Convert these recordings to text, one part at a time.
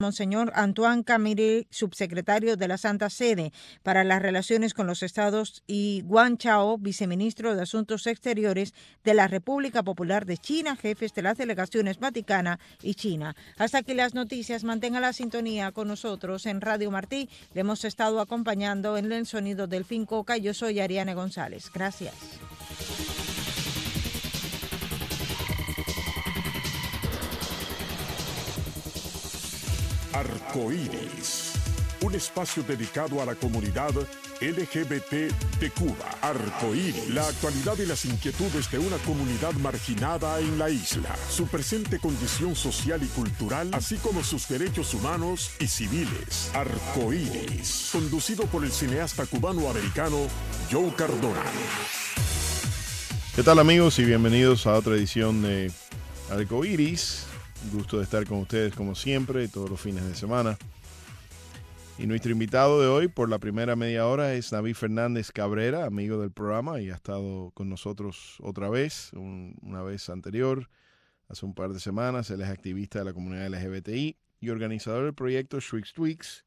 Monseñor Antoine Camille, subsecretario de la Santa Sede para las Relaciones con los Estados, y Guan Chao, viceministro de Asuntos Exteriores de la República Popular de China, jefes de las delegaciones Vaticana y China. Hasta aquí las noticias. Mantenga la sintonía con nosotros en Radio Martí. Le hemos estado acompañando en el sonido del Fincoca. Yo soy Ariane González. Gracias. Arcoíris, un espacio dedicado a la comunidad LGBT de Cuba. Arcoíris, la actualidad y las inquietudes de una comunidad marginada en la isla, su presente condición social y cultural, así como sus derechos humanos y civiles. Arcoíris, conducido por el cineasta cubano-americano Joe Cardona. ¿Qué tal, amigos? Y bienvenidos a otra edición de Arcoíris. Un gusto de estar con ustedes como siempre, todos los fines de semana. Y nuestro invitado de hoy por la primera media hora es David Fernández Cabrera, amigo del programa, y ha estado con nosotros otra vez, una vez anterior, hace un par de semanas. Él es activista de la comunidad LGBTI y organizador del proyecto Shrieks Tweaks.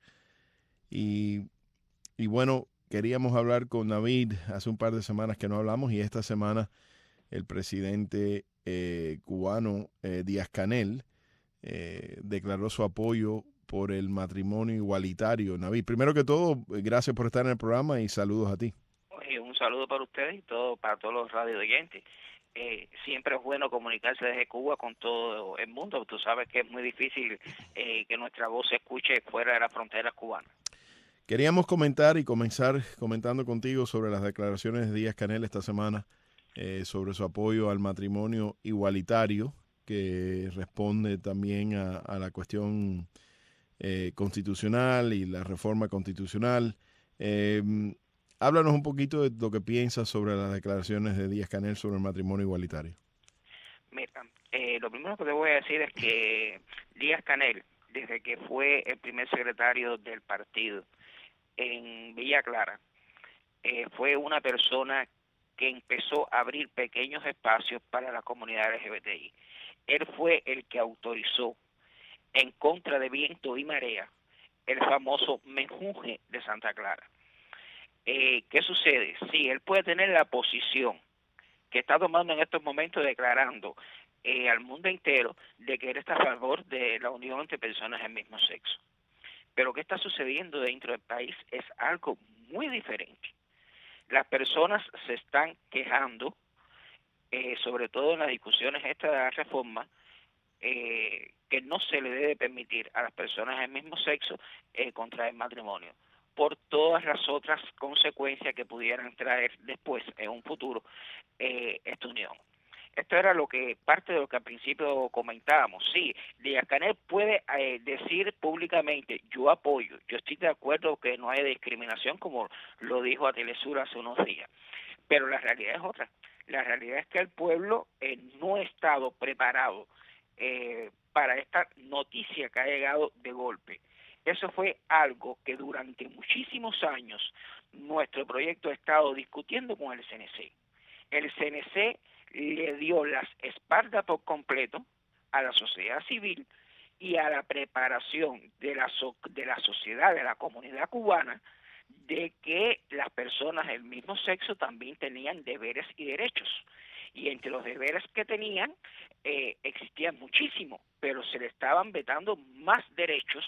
Y bueno, queríamos hablar con David hace un par de semanas que no hablamos, y esta semana el presidente cubano Díaz-Canel declaró su apoyo por el matrimonio igualitario. David, primero que todo, gracias por estar en el programa y saludos a ti. Oye, un saludo para ustedes y para todos los radio oyentes. Siempre es bueno comunicarse desde Cuba con todo el mundo. Tú sabes que es muy difícil que nuestra voz se escuche fuera de las fronteras cubanas. Queríamos comentar y comenzar comentando contigo sobre las declaraciones de Díaz-Canel esta semana sobre su apoyo al matrimonio igualitario, que responde también a la cuestión constitucional y la reforma constitucional. Háblanos un poquito de lo que piensas sobre las declaraciones de Díaz-Canel sobre el matrimonio igualitario. Mira, lo primero que te voy a decir es que Díaz-Canel, desde que fue el primer secretario del partido en Villa Clara, fue una persona que empezó a abrir pequeños espacios para la comunidad LGBTI. Él fue el que autorizó, en contra de viento y marea, el famoso menjunje de Santa Clara. ¿Qué sucede? Sí, él puede tener la posición que está tomando en estos momentos, declarando al mundo entero de que él está a favor de la unión entre personas del mismo sexo. Pero ¿qué está sucediendo dentro del país? Es algo muy diferente. Las personas se están quejando, sobre todo en las discusiones estas de la reforma, que no se le debe permitir a las personas del mismo sexo contraer matrimonio, por todas las otras consecuencias que pudieran traer después, en un futuro, esta unión. Esto era parte de lo que al principio comentábamos. Sí, Díaz-Canel puede decir públicamente, yo apoyo, yo estoy de acuerdo que no haya discriminación, como lo dijo a Telesur hace unos días, pero la realidad es otra. La realidad es que el pueblo no ha estado preparado para esta noticia que ha llegado de golpe. Eso fue algo que durante muchísimos años nuestro proyecto ha estado discutiendo con el CNC. El CNC le dio las espaldas por completo a la sociedad civil y a la preparación de la sociedad, de la comunidad cubana, de que las personas del mismo sexo también tenían deberes y derechos. Y entre los deberes que tenían existían muchísimo, pero se le estaban vetando más derechos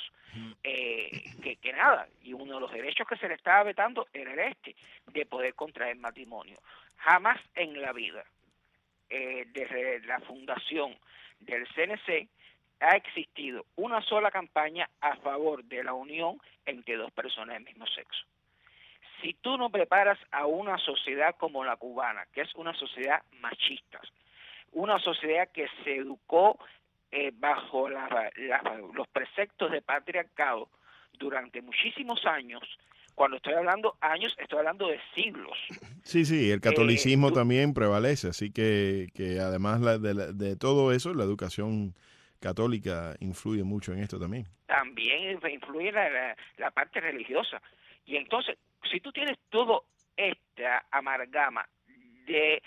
que nada. Y uno de los derechos que se le estaba vetando era de poder contraer matrimonio. Jamás en la vida, desde la fundación del CNC, ha existido una sola campaña a favor de la unión entre dos personas del mismo sexo. Si tú no preparas a una sociedad como la cubana, que es una sociedad machista, una sociedad que se educó bajo los preceptos de patriarcado durante muchísimos años, cuando estoy hablando años, estoy hablando de siglos. Sí, el catolicismo también prevalece, así que además de todo eso, la educación católica influye mucho en esto también. También influye la parte religiosa. Y entonces, si tú tienes todo esta amalgama de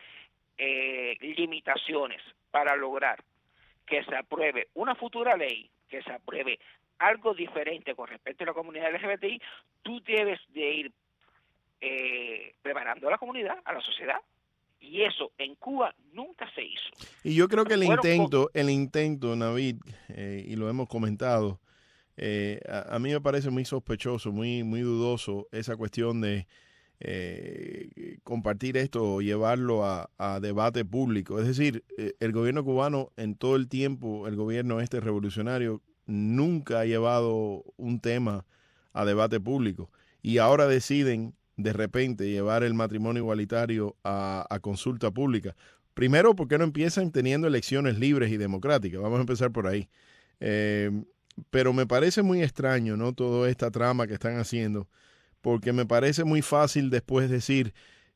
limitaciones para lograr que se apruebe una futura ley, que se apruebe algo diferente con respecto a la comunidad LGBTI, tú debes de ir preparando a la comunidad, a la sociedad. Y eso en Cuba nunca se hizo. Y yo creo que el intento, Navid, y lo hemos comentado, a mí me parece muy sospechoso, muy dudoso esa cuestión de compartir esto o llevarlo a debate público. Es decir, el gobierno cubano en todo el tiempo, el gobierno revolucionario, nunca ha llevado un tema a debate público. Y ahora deciden de repente llevar el matrimonio igualitario a consulta pública. Primero, ¿por qué no empiezan teniendo elecciones libres y democráticas? Vamos a empezar por ahí. Pero me parece muy extraño, ¿no? Toda esta trama que están haciendo, porque me parece muy fácil después decir,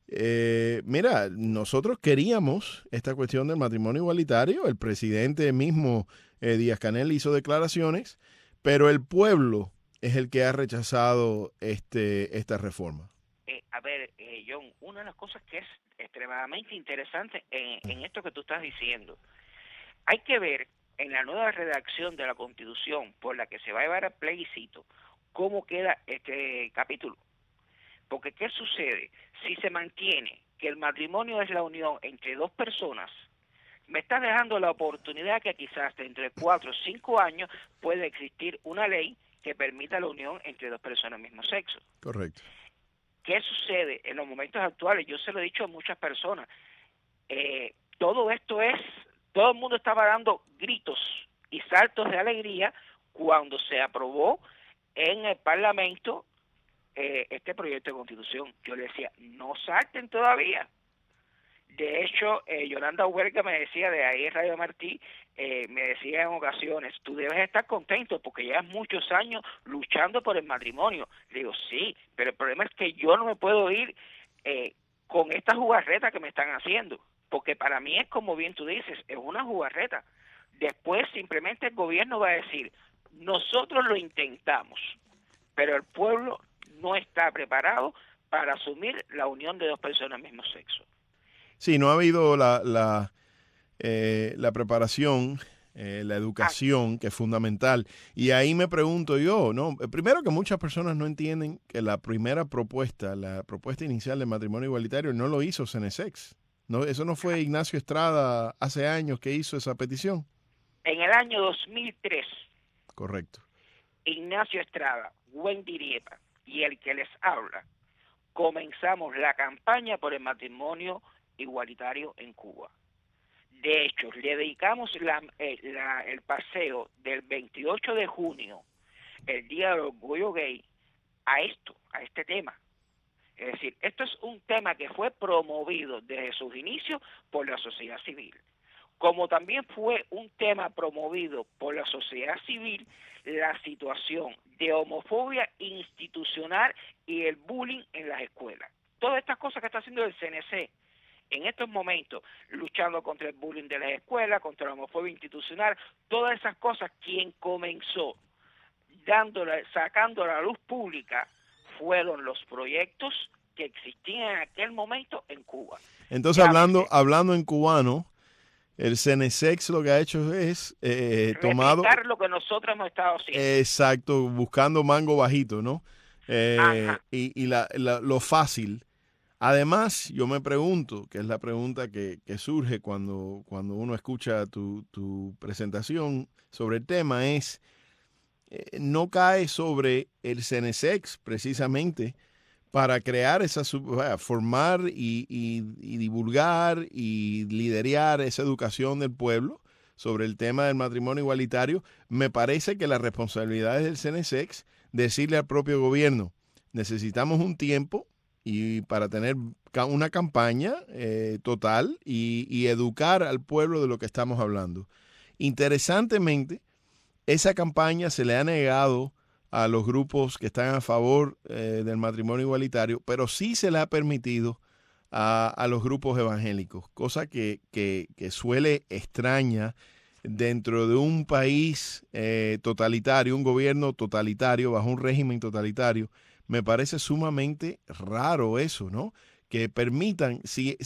mira, nosotros queríamos esta cuestión del matrimonio igualitario, el presidente mismo, Díaz-Canel, hizo declaraciones, pero el pueblo es el que ha rechazado esta reforma. John, una de las cosas que es extremadamente interesante en esto que tú estás diciendo, hay que ver en la nueva redacción de la Constitución por la que se va a llevar a plebiscito cómo queda este capítulo. Porque ¿qué sucede? Si se mantiene que el matrimonio es la unión entre dos personas, me estás dejando la oportunidad que quizás dentro de 4 o 5 años pueda existir una ley que permita la unión entre dos personas del mismo sexo. Correcto. ¿Qué sucede en los momentos actuales? Yo se lo he dicho a muchas personas. Todo el mundo estaba dando gritos y saltos de alegría cuando se aprobó en el Parlamento este proyecto de Constitución. Yo le decía, no salten todavía. De hecho, Yolanda Huerga me decía de ahí en Radio Martí, me decía en ocasiones, tú debes estar contento porque llevas muchos años luchando por el matrimonio. Le digo, sí, pero el problema es que yo no me puedo ir con esta jugarreta que me están haciendo, porque para mí es como bien tú dices, es una jugarreta. Después simplemente el gobierno va a decir, nosotros lo intentamos, pero el pueblo no está preparado para asumir la unión de dos personas del mismo sexo. Sí, no ha habido la preparación, la educación, que es fundamental. Y ahí me pregunto yo, ¿no? Primero, que muchas personas no entienden que la propuesta inicial del matrimonio igualitario no lo hizo Cenesex. No, eso no fue Ignacio Estrada hace años que hizo esa petición. En el año 2003. Correcto. Ignacio Estrada, Wendy Riepa y el que les habla, comenzamos la campaña por el matrimonio igualitario en Cuba. De hecho, le dedicamos el paseo del 28 de junio, el Día del Orgullo Gay, a este tema. Es decir, esto es un tema que fue promovido desde sus inicios por la sociedad civil, como también fue un tema promovido por la sociedad civil la situación de homofobia institucional y el bullying en las escuelas. Todas estas cosas que está haciendo el CNC en estos momentos, luchando contra el bullying de las escuelas, contra la homofobia institucional, todas esas cosas, quien comenzó sacando a la luz pública fueron los proyectos que existían en aquel momento en Cuba. Entonces, hablando en cubano, el CNSEX lo que ha hecho es tomado lo que nosotros hemos estado haciendo. Exacto, buscando mango bajito, ¿no? Y lo fácil. Además, yo me pregunto, que es la pregunta que surge cuando uno escucha tu presentación sobre el tema, es no cae sobre el CNSEX precisamente para crear formar y divulgar y liderar esa educación del pueblo sobre el tema del matrimonio igualitario. Me parece que la responsabilidad es del CNSEX decirle al propio gobierno, necesitamos un tiempo y para tener una campaña total y educar al pueblo de lo que estamos hablando. Interesantemente, esa campaña se le ha negado a los grupos que están a favor del matrimonio igualitario, pero sí se le ha permitido a los grupos evangélicos, cosa que suele extraña dentro de un país totalitario, un gobierno totalitario, bajo un régimen totalitario. Me parece sumamente raro eso, ¿no? que permitan, si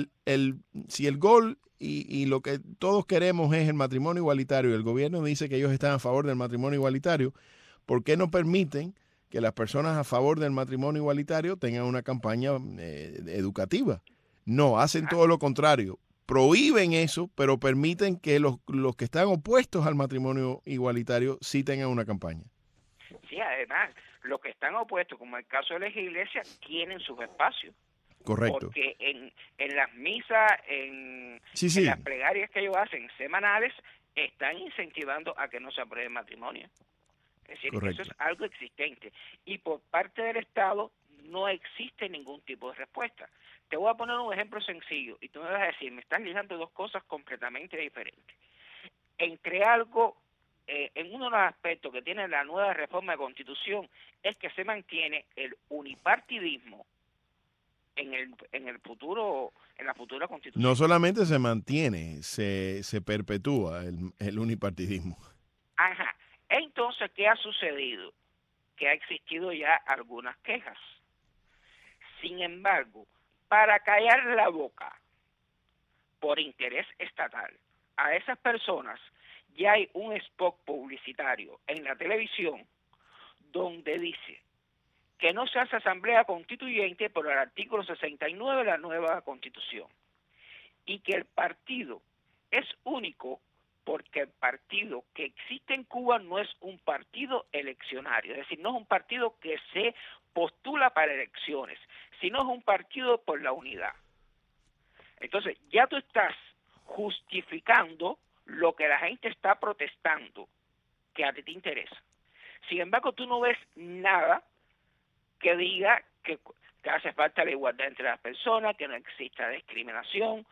el gol y lo que todos queremos es el matrimonio igualitario, y el gobierno dice que ellos están a favor del matrimonio igualitario, ¿por qué no permiten que las personas a favor del matrimonio igualitario tengan una campaña educativa? No, hacen todo lo contrario. Prohíben eso, pero permiten que los que están opuestos al matrimonio igualitario sí tengan una campaña. Sí, además, los que están opuestos, como el caso de las iglesias, tienen sus espacios. Correcto. Porque en las misas, en las plegarias que ellos hacen semanales, están incentivando a que no se apruebe el matrimonio. Es decir, correcto. Eso es algo existente. Y por parte del Estado no existe ningún tipo de respuesta. Te voy a poner un ejemplo sencillo y tú me vas a decir, me están ligando dos cosas completamente diferentes. Entre algo, en uno de los aspectos que tiene la nueva reforma de Constitución es que se mantiene el unipartidismo en la futura Constitución. No solamente se mantiene, se perpetúa el unipartidismo. Ajá. Entonces, ¿qué ha sucedido? Que ha existido ya algunas quejas. Sin embargo, para callar la boca por interés estatal a esas personas, ya hay un spot publicitario en la televisión donde dice que no se hace asamblea constituyente por el artículo 69 de la nueva Constitución y que el partido es único porque el partido que existe en Cuba no es un partido eleccionario, es decir, no es un partido que se postula para elecciones, sino es un partido por la unidad. Entonces, ya tú estás justificando lo que la gente está protestando, que a ti te interesa. Sin embargo, tú no ves nada que diga que hace falta la igualdad entre las personas, que no exista discriminación.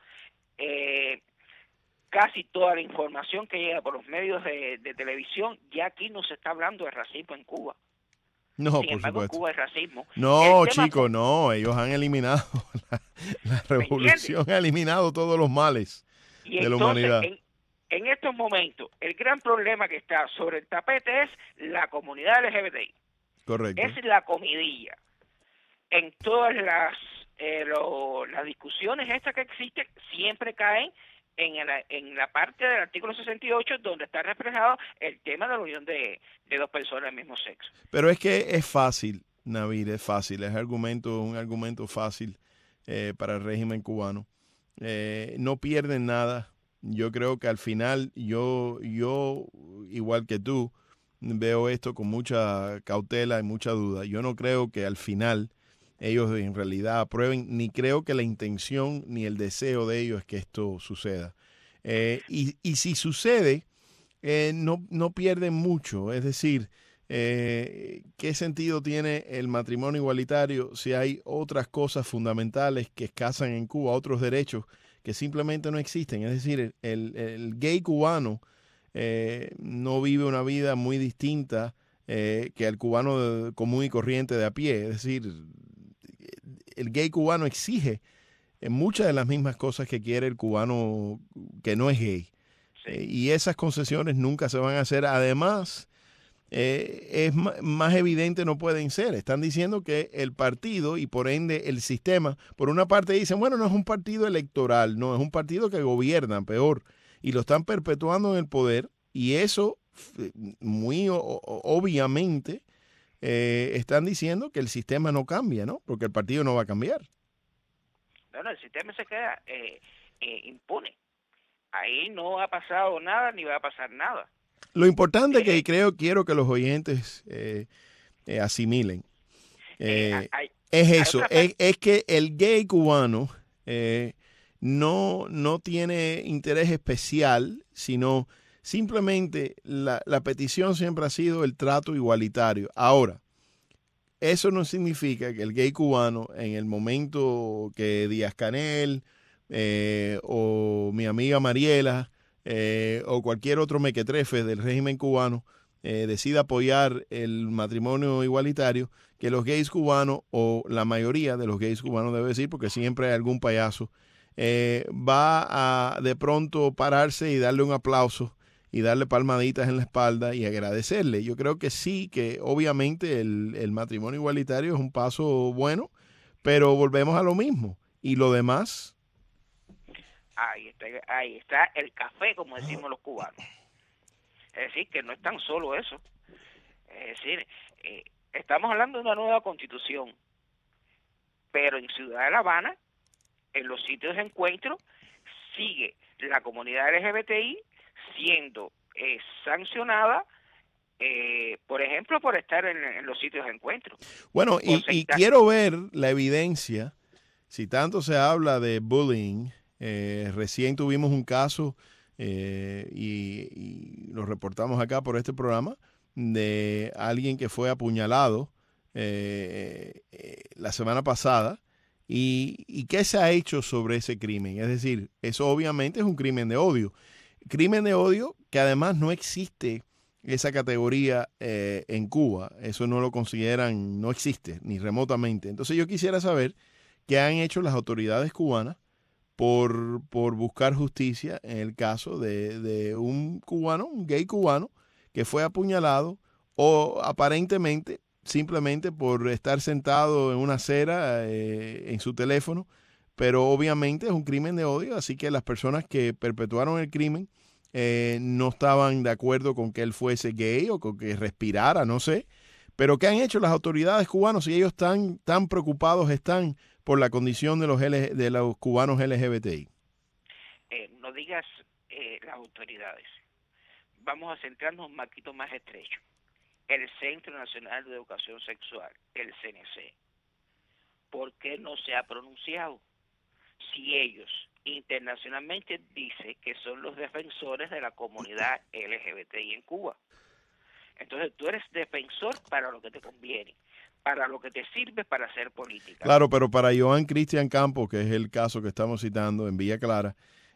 Casi toda la información que llega por los medios de televisión, ya aquí no se está hablando de racismo en Cuba. No, Sin embargo, en Cuba es racismo. No, chicos, no, ellos han eliminado, la revolución ha eliminado todos los males de la humanidad. En estos momentos, el gran problema que está sobre el tapete es la comunidad LGBTI. Correcto. Es la comidilla. En todas las discusiones estas que existen, siempre caen en la parte del artículo 68 donde está reflejado el tema de la unión de dos personas del mismo sexo. Pero es que es fácil, Navid, es fácil, es un argumento fácil para el régimen cubano. No pierden nada. Yo creo que al final, yo igual que tú, veo esto con mucha cautela y mucha duda. Yo no creo que al final ellos en realidad aprueben, ni creo que la intención ni el deseo de ellos es que esto suceda. Y si sucede, no pierden mucho. Es decir, ¿qué sentido tiene el matrimonio igualitario si hay otras cosas fundamentales que escasan en Cuba, otros derechos que simplemente no existen? Es decir, el gay cubano no vive una vida muy distinta que el cubano común y corriente de a pie. Es decir, el gay cubano exige muchas de las mismas cosas que quiere el cubano que no es gay. Sí. Y esas concesiones nunca se van a hacer. Además, es más evidente no pueden ser. Están diciendo que el partido y por ende el sistema, por una parte dicen, bueno, no es un partido electoral, no, es un partido que gobierna, peor. Y lo están perpetuando en el poder y eso muy obviamente están diciendo que el sistema no cambia, ¿no? Porque el partido no va a cambiar. No, el sistema se queda impune. Ahí no ha pasado nada ni va a pasar nada. Lo importante que quiero que los oyentes asimilen es eso, es que el gay cubano no tiene interés especial, sino simplemente la petición siempre ha sido el trato igualitario. Ahora, eso no significa que el gay cubano, en el momento que Díaz-Canel o mi amiga Mariela o cualquier otro mequetrefe del régimen cubano decida apoyar el matrimonio igualitario, que los gays cubanos, o la mayoría de los gays cubanos debe decir, porque siempre hay algún payaso, va a de pronto pararse y darle un aplauso y darle palmaditas en la espalda y agradecerle. Yo creo que sí, que obviamente el matrimonio igualitario es un paso bueno, pero volvemos a lo mismo. ¿Y lo demás? Ahí está el café, como decimos los cubanos. Es decir, que no es tan solo eso. Es decir, estamos hablando de una nueva constitución, pero en Ciudad de La Habana, en los sitios de encuentro, sigue la comunidad LGBTI siendo sancionada, por ejemplo, por estar en los sitios de encuentro. Bueno, y quiero ver la evidencia, si tanto se habla de bullying, recién tuvimos un caso y lo reportamos acá por este programa, de alguien que fue apuñalado la semana pasada. ¿Y qué se ha hecho sobre ese crimen? Es decir, eso obviamente es un crimen de odio. Crimen de odio que además no existe esa categoría en Cuba. Eso no lo consideran, no existe ni remotamente. Entonces yo quisiera saber qué han hecho las autoridades cubanas por buscar justicia en el caso de un cubano, un gay cubano, que fue apuñalado o aparentemente simplemente por estar sentado en una acera en su teléfono, pero obviamente es un crimen de odio, así que las personas que perpetuaron el crimen no estaban de acuerdo con que él fuese gay o con que respirara, no sé, pero ¿qué han hecho las autoridades cubanas si ellos tan preocupados están por la condición de los cubanos LGBTI? No digas las autoridades, vamos a centrarnos un marquito más estrecho. El Centro Nacional de Educación Sexual, el CNC. ¿Por qué no se ha pronunciado? Si ellos internacionalmente dicen que son los defensores de la comunidad LGBTI en Cuba. Entonces tú eres defensor para lo que te conviene, para lo que te sirve para hacer política. Claro, pero para Joan Cristian Campos, que es el caso que estamos citando en Villa Clara,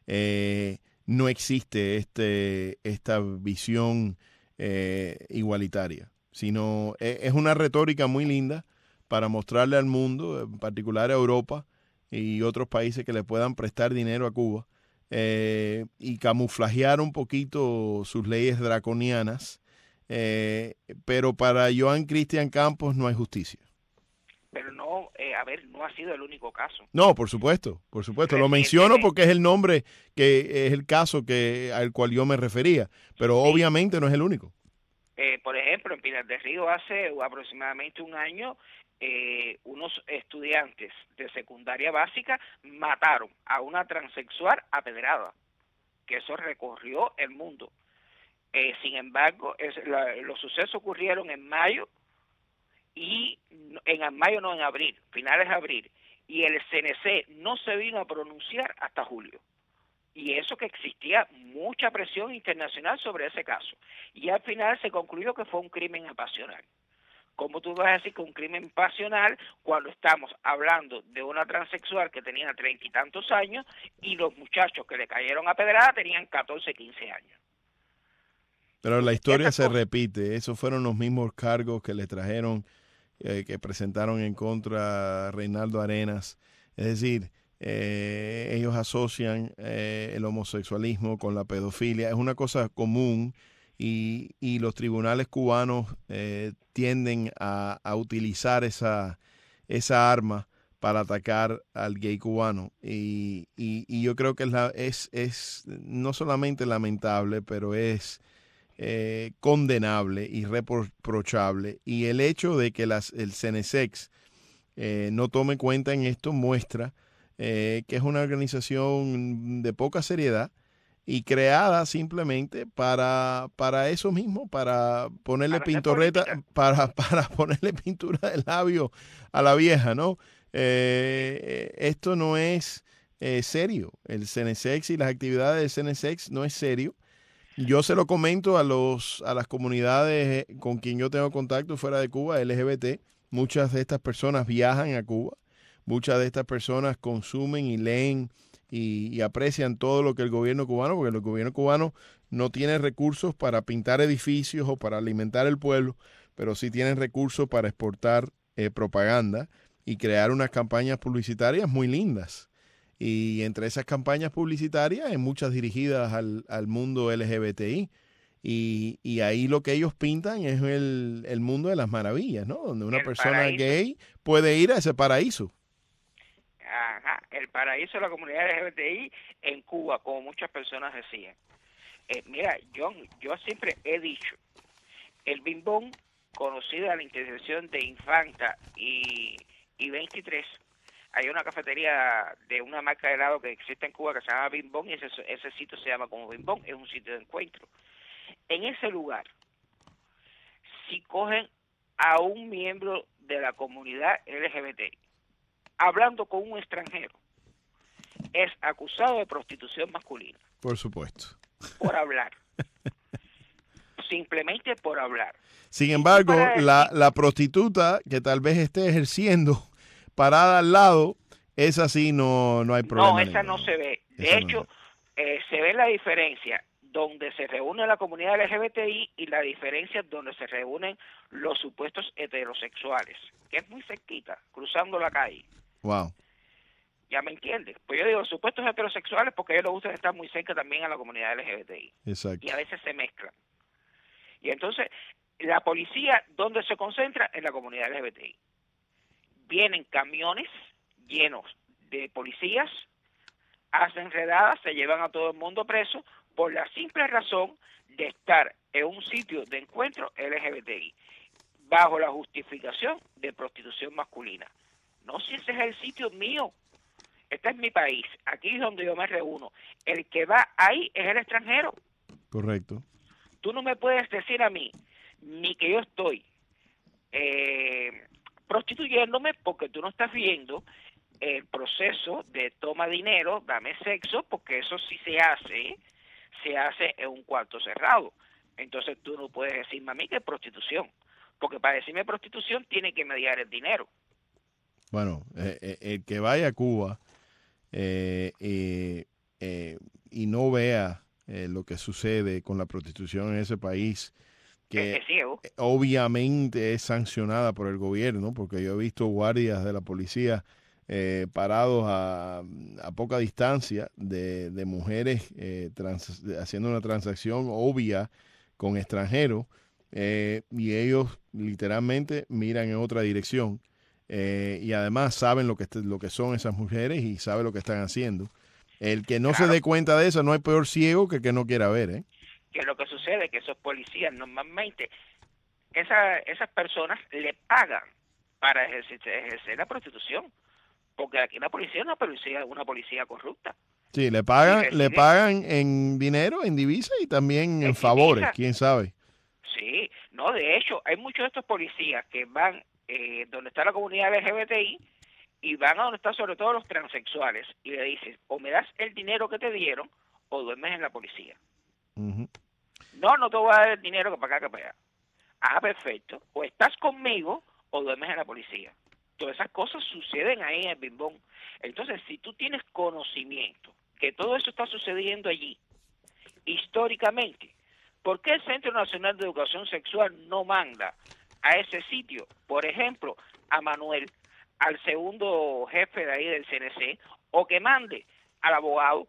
no existe esta visión igualitaria, sino es una retórica muy linda para mostrarle al mundo, en particular a Europa y otros países que le puedan prestar dinero a Cuba y camuflajear un poquito sus leyes draconianas, pero para Joan Cristian Campos no hay justicia. Pero no, no ha sido el único caso. No, por supuesto. Lo menciono porque es el nombre, que es el caso al cual yo me refería, pero sí, obviamente no es el único. Por ejemplo, en Pinar del Río hace aproximadamente un año, unos estudiantes de secundaria básica mataron a una transexual apedrada, que eso recorrió el mundo. Sin embargo, los sucesos ocurrieron en mayo, y en abril, finales de abril, y el CNC no se vino a pronunciar hasta julio. Y eso que existía mucha presión internacional sobre ese caso. Y al final se concluyó que fue un crimen pasional. ¿Cómo tú vas a decir que un crimen pasional cuando estamos hablando de una transexual que tenía 30 y tantos años y los muchachos que le cayeron a pedrada tenían 14, 15 años? Pero la historia se repite. Esos fueron los mismos cargos que le trajeron, que presentaron en contra Reinaldo Arenas. Es decir, ellos asocian el homosexualismo con la pedofilia. Es una cosa común y los tribunales cubanos tienden a utilizar esa arma para atacar al gay cubano. Y yo creo que es no solamente lamentable, pero es condenable y reprochable, y el hecho de que el CNSEX no tome cuenta en esto muestra que es una organización de poca seriedad y creada simplemente para eso mismo, para ponerle para ponerle pintura de labio a la vieja, ¿no? Esto no es serio. El CNSEX y las actividades del CNSEX no es serio. Yo se lo comento a las comunidades con quien yo tengo contacto fuera de Cuba, LGBT. Muchas de estas personas viajan a Cuba. Muchas de estas personas consumen y leen y aprecian todo lo que el gobierno cubano, porque el gobierno cubano no tiene recursos para pintar edificios o para alimentar el pueblo, pero sí tienen recursos para exportar propaganda y crear unas campañas publicitarias muy lindas. Y entre esas campañas publicitarias hay muchas dirigidas al mundo LGBTI. Y ahí lo que ellos pintan es el mundo de las maravillas, ¿no? Donde una persona gay puede ir a ese paraíso. el paraíso de la comunidad LGBTI en Cuba, como muchas personas decían. Mira, John, yo siempre he dicho, el Bimbón, conocido a la intersección de Infanta y 23, hay una cafetería de una marca de helado que existe en Cuba que se llama Bimbón, y ese sitio se llama como Bimbón, es un sitio de encuentro. En ese lugar, si cogen a un miembro de la comunidad LGBT hablando con un extranjero, es acusado de prostitución masculina. Por supuesto. Por hablar. Simplemente por hablar. Sin embargo, la prostituta que tal vez esté ejerciendo parada al lado, esa sí no hay problema. No, esa no se ve. De hecho, se ve la diferencia donde se reúne la comunidad LGBTI y la diferencia donde se reúnen los supuestos heterosexuales, que es muy cerquita, cruzando la calle. Wow. ¿Ya me entiendes? Pues yo digo supuestos heterosexuales porque a ellos les gusta estar muy cerca también a la comunidad LGBTI. Exacto. Y a veces se mezclan. Y entonces, la policía, ¿dónde se concentra? En la comunidad LGBTI. Vienen camiones llenos de policías, hacen redadas, se llevan a todo el mundo preso por la simple razón de estar en un sitio de encuentro LGBTI, bajo la justificación de prostitución masculina. No, si ese es el sitio mío. Este es mi país, aquí es donde yo me reúno. El que va ahí es el extranjero. Correcto. Tú no me puedes decir a mí, ni que yo estoy prostituyéndome, porque tú no estás viendo el proceso de toma dinero, dame sexo, porque eso sí se hace en un cuarto cerrado. Entonces tú no puedes decirme a mí que es prostitución, porque para decirme prostitución tiene que mediar el dinero. Bueno, el que vaya a Cuba y no vea lo que sucede con la prostitución en ese país, que obviamente es sancionada por el gobierno, porque yo he visto guardias de la policía parados a poca distancia de mujeres haciendo una transacción obvia con extranjeros, y ellos literalmente miran en otra dirección, y además saben lo que son esas mujeres y saben lo que están haciendo. El que no se dé cuenta de eso, no hay peor ciego que el que no quiera ver, ¿eh? Que lo que sucede es que esos policías normalmente, esas personas le pagan para ejercer la prostitución, porque aquí la policía es una policía corrupta. Sí, le pagan en dinero, en divisa y también en favores, divisa. ¿Quién sabe? Sí, no, de hecho, hay muchos de estos policías que van donde está la comunidad LGBTI y van a donde están sobre todo los transexuales y le dices, o me das el dinero que te dieron o duermes en la policía. Uh-huh. No te voy a dar el dinero que para acá, que para allá. Ah, perfecto. O estás conmigo o duermes en la policía. Todas esas cosas suceden ahí en el Bimbón. Entonces, si tú tienes conocimiento que todo eso está sucediendo allí, históricamente, ¿por qué el Centro Nacional de Educación Sexual no manda a ese sitio, por ejemplo, a Manuel, al segundo jefe de ahí del CNC, o que mande al abogado,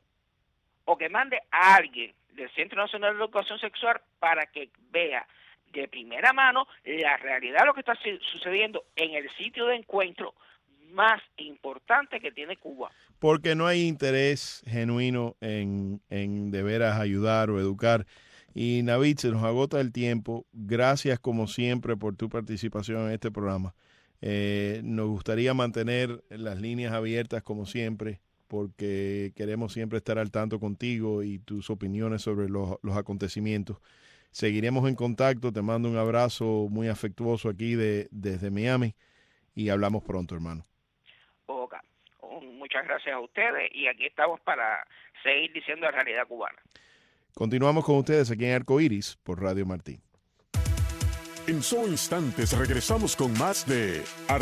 o que mande a alguien del Centro Nacional de Educación Sexual para que vea de primera mano la realidad de lo que está sucediendo en el sitio de encuentro más importante que tiene Cuba? Porque no hay interés genuino en de veras ayudar o educar. Y Navid, se nos agota el tiempo. Gracias como siempre por tu participación en este programa. Nos gustaría mantener las líneas abiertas como siempre, porque queremos siempre estar al tanto contigo y tus opiniones sobre los acontecimientos. Seguiremos en contacto. Te mando un abrazo muy afectuoso aquí desde Miami y hablamos pronto, hermano. Okay. Muchas gracias a ustedes y aquí estamos para seguir diciendo la realidad cubana. Continuamos con ustedes aquí en Arcoiris por Radio Martí. En solo instantes regresamos con más de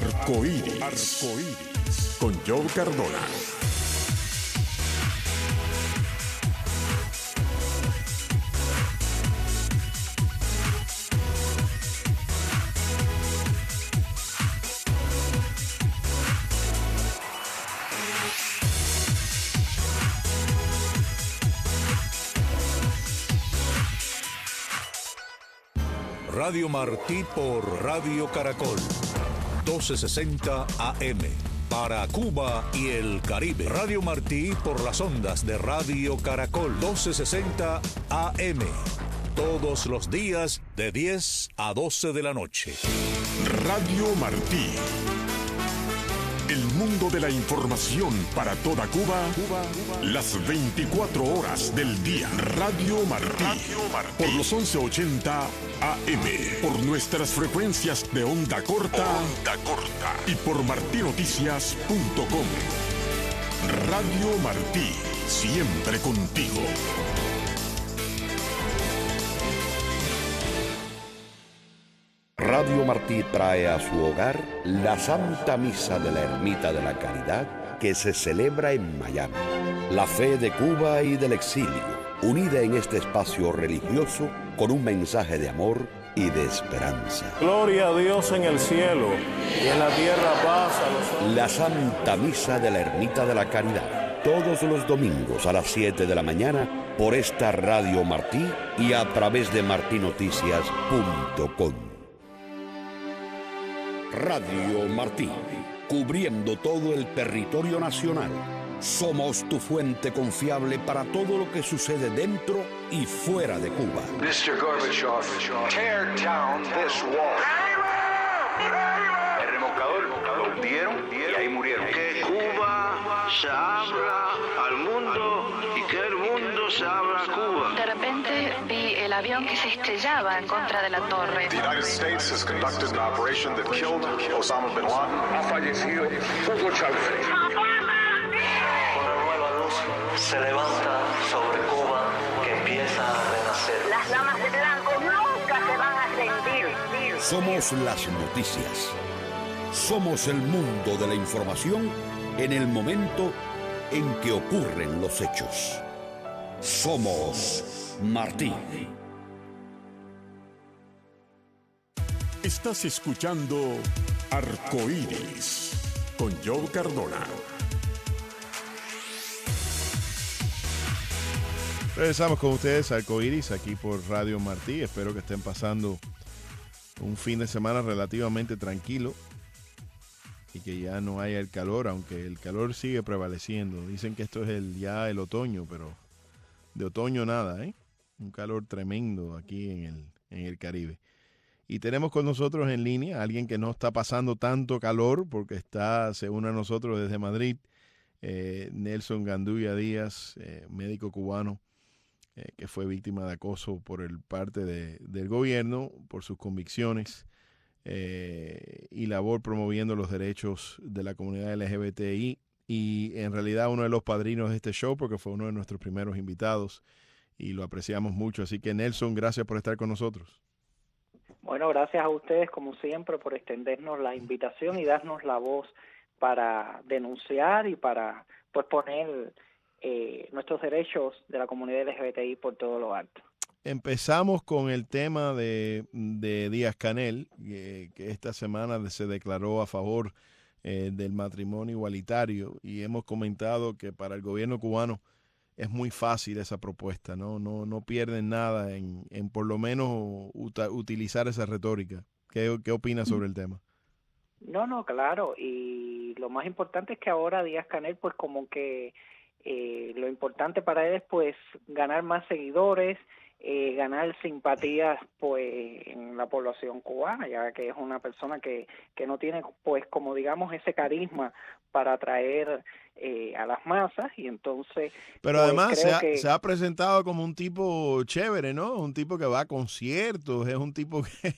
Arcoiris con Joe Cardona. Radio Martí por Radio Caracol, 1260 AM, para Cuba y el Caribe. Radio Martí por las ondas de Radio Caracol 1260 AM. Todos los días de 10 a 12 de la noche. Radio Martí. El mundo de la información para toda Cuba, las 24 horas del día. Radio Martí. Por los 1180 AM. Por nuestras frecuencias de onda corta. Y por martinoticias.com. Radio Martí. Siempre contigo. Radio Martí trae a su hogar la Santa Misa de la Ermita de la Caridad que se celebra en Miami. La fe de Cuba y del exilio, unida en este espacio religioso con un mensaje de amor y de esperanza. Gloria a Dios en el cielo y en la tierra paz a los hombres. La Santa Misa de la Ermita de la Caridad, todos los domingos a las 7 de la mañana por esta Radio Martí y a través de martinoticias.com. Radio Martí, cubriendo todo el territorio nacional. Somos tu fuente confiable para todo lo que sucede dentro y fuera de Cuba. Mr. Gorbachev, tear down this wall. El remolcador lo hundieron y ahí murieron. Que Cuba se abra al mundo y que el mundo se abra a Cuba. De repente vi el avión que se estrellaba en contra de la torre. The United States has conducted an operation that killed Osama bin Laden. Ha fallecido Hugo Chávez. Una nueva luz se levanta sobre Cuba que empieza a renacer. Las damas de blanco nunca se van a rendir. Somos las noticias. Somos el mundo de la información en el momento en que ocurren los hechos. Somos Martí. Estás escuchando Arcoíris con Joe Cardona. Regresamos con ustedes a Arcoíris aquí por Radio Martí. Espero que estén pasando un fin de semana relativamente tranquilo y que ya no haya el calor, aunque el calor sigue prevaleciendo. Dicen que esto es ya el otoño, pero de otoño nada, ¿eh? Un calor tremendo aquí en el Caribe. Y tenemos con nosotros en línea a alguien que no está pasando tanto calor porque se une a nosotros desde Madrid, Nelson Gandulla Díaz, médico cubano que fue víctima de acoso por parte del gobierno por sus convicciones y labor promoviendo los derechos de la comunidad LGBTI, y en realidad uno de los padrinos de este show porque fue uno de nuestros primeros invitados y lo apreciamos mucho. Así que Nelson, gracias por estar con nosotros. Bueno, gracias a ustedes como siempre por extendernos la invitación y darnos la voz para denunciar y para pues poner nuestros derechos de la comunidad LGBTI por todo lo alto. Empezamos con el tema de Díaz-Canel, que esta semana se declaró a favor del matrimonio igualitario, y hemos comentado que para el gobierno cubano es muy fácil esa propuesta, no pierden nada en por lo menos utilizar esa retórica. ¿Qué opinas sobre el tema? No, claro, y lo más importante es que ahora Díaz-Canel pues como que lo importante para él es pues ganar más seguidores, ganar simpatías pues en la población cubana, ya que es una persona que no tiene pues como digamos ese carisma para atraer a las masas, y entonces pero pues, además se ha que presentado como un tipo chévere, ¿no? Un tipo que va a conciertos, es un tipo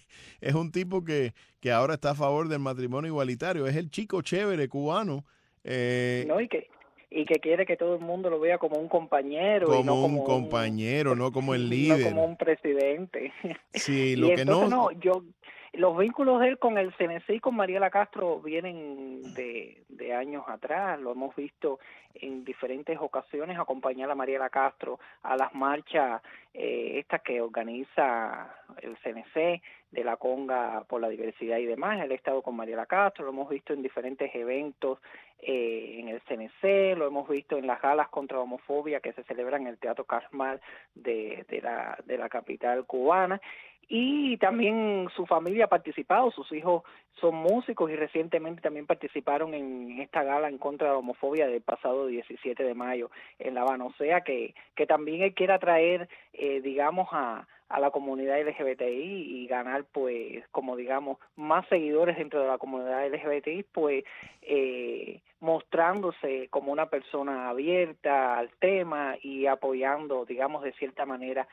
que ahora está a favor del matrimonio igualitario, es el chico chévere cubano. No, y que quiere que todo el mundo lo vea como un compañero, como y no como un compañero, no como el líder, no como un presidente. Sí, lo que los vínculos de él con el CNC y con Mariela Castro vienen de años atrás. Lo hemos visto en diferentes ocasiones acompañar a Mariela Castro a las marchas estas que organiza el CNC de la conga por la diversidad y demás. Él ha estado con Mariela Castro, lo hemos visto en diferentes eventos en el CNC, lo hemos visto en las galas contra la homofobia que se celebran en el Teatro Carmel de la capital cubana. Y también su familia ha participado, sus hijos son músicos y recientemente también participaron en esta gala en contra de la homofobia del pasado 17 de mayo en La Habana. O sea que también él quiere atraer, digamos, a la comunidad LGBTI y ganar, pues, como digamos, más seguidores dentro de la comunidad LGBTI, pues, mostrándose como una persona abierta al tema y apoyando, digamos, de cierta manera